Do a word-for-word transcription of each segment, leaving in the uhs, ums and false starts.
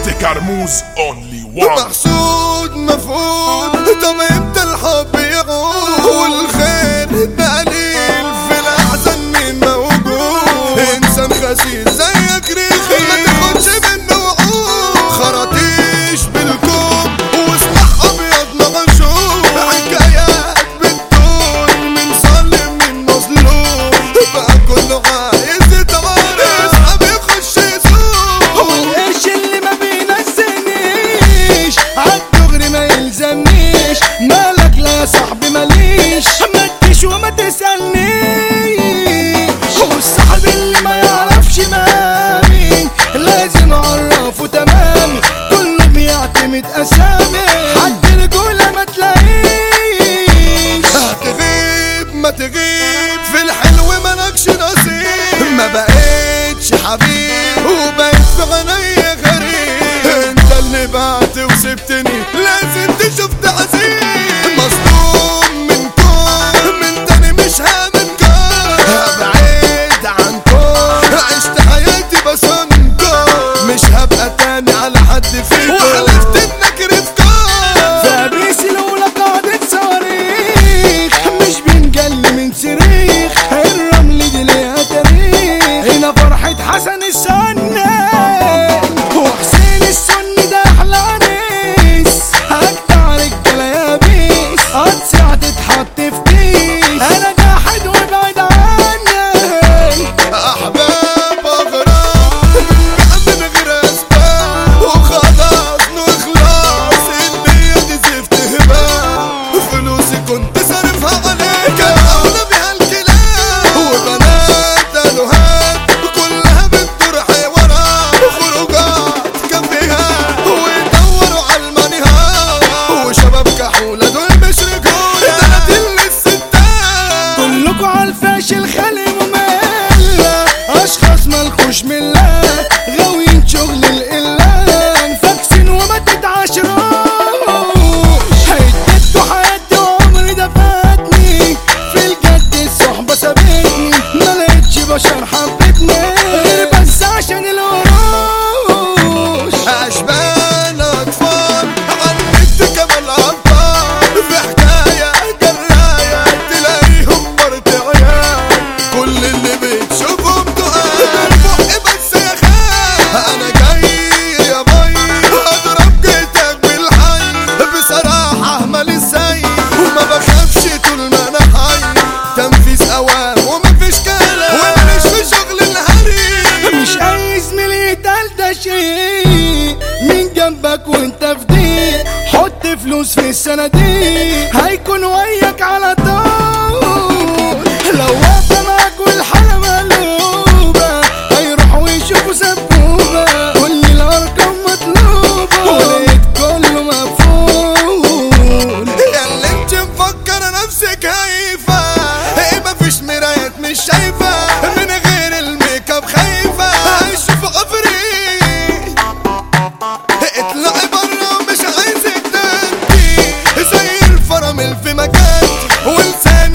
كرموز اونلي وان. محسود مفقود طب امتى الحب يعود والخير قليل في الاحزان مين موجود. انسان غسيل زيك ريخي ما تاخدش منه وعود. خراطيش بالكوم وسلاح ابيض مغشوم. حكايات بتدور من ظالم من مظلوم. بقى كله عايز يتعارف اصحاب يخش يسوق. والقرش اللي ما بينزلنيش عالدغري ما يلزمنيش. مالك لا يا صاحبي ماليش ما تجيش وما تسألنيش. والصاحب اللي ما يعرفش مامي لازم اعرفه تمامي. كله بيعتمد اسامي حد رجولة ما تلاقيش. هتغيب ما تغيب في الحلو مالكش نصيب. ما بقيتش حبيب وبقيت في عينيا غريب. انت اللي بعت وسبتني لازم تشوف تعذيب. مصدوم منكم من تاني مش هامنكم. هبعد عنكم عشت حياتي بصنكم. مش هبقى تاني على حد فيكم وحلفت انك رفقكم. فابريسي الاولى قاعدة صواريخ مش بنجلي من صريخ. الرمل دي ليها تاريخ هنا فرحة حسن السنة وحسين السني ده احلى عريس. اجدع رجالة يا بيس هتسع تتحط في كيس. انا جاحد وابعد عني. احباب اغراب من غير اسباب وخلاص نخلص. النية دي زفت هباب. فلوسي كنت صارفها عليك اولى بيها الكلاب. وبنات الوهات كلها بتدور حوارات. خروجات كافيهات ويدوروا على المانيهات. وشباب كحولة دول مش رجولة تلاتين للستات. كلكوا عالفاشل خالي مملة. اشخاص مالكوش ملة غاويين شغل القلان. فاكسين وما تتعاشروش. هيدتوا حياتي وعمري ده فاتني. في الجد الصحبة سابتني ما لقيتش بشر حبتني غير بس عشان القروش. اشبال اطفال عنت كمان اطفال. في حكايه جرايه تلاقيهم مرت عيال. كل اللي بتشوفهم تقال بق بس يا خال. انا جاي يا باي اضرب جيتك بالحي. بصراحه مالي السيد وما بخافش طول ما انا حي. تنفيذ اوام ومفيش كلام وماليش في شغل الهري. مش اي زميل يتقال ده شيء من جنبك وانت في ضيق. حط فلوس في الصناديق هيكون وياك على طول. لو واقفة معاك والحالة مقلوبة هيروحوا يشوفوا سبوبة. كل الارقام مطلوبة ولقيت كله مقفول. اللي انت مفكر نفسك هايفة ايه مفيش مرايات مش شايفة. من غير الميك اب خايفة هيشوف عفريت. اطلعي برا ومش عايزك تنتي زي الفرامل في مكانتي. ولساني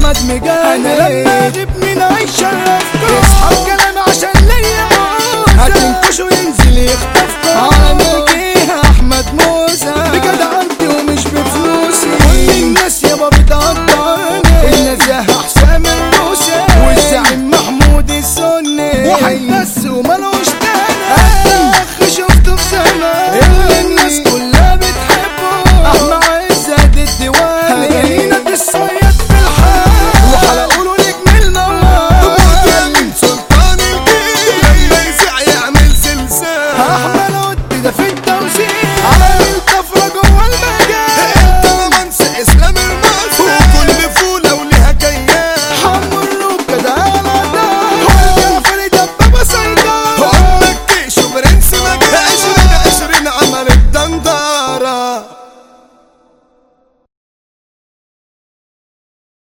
احمد مجاهد. انا لما اغيب من هيشرفكم اصحاب كلام عشان ليا موسى هتنكشوا ينزل يخطفكم على ملكيها احمد موسى بجدعنتي ومش بفلوسي كل الناس يابا بتقدرني النزاهة حسام الروسي والزعيم محمود السني واحد بس ومالوش تاني اخ شفته في زمان اللي الناس كلها بتحبه احمد عزت الديواني جاينا الصياد في الحال وحلقوله نجم الموال من سلطان الجيل لما يزع يعمل سلسال احمد قد ده في التوزيع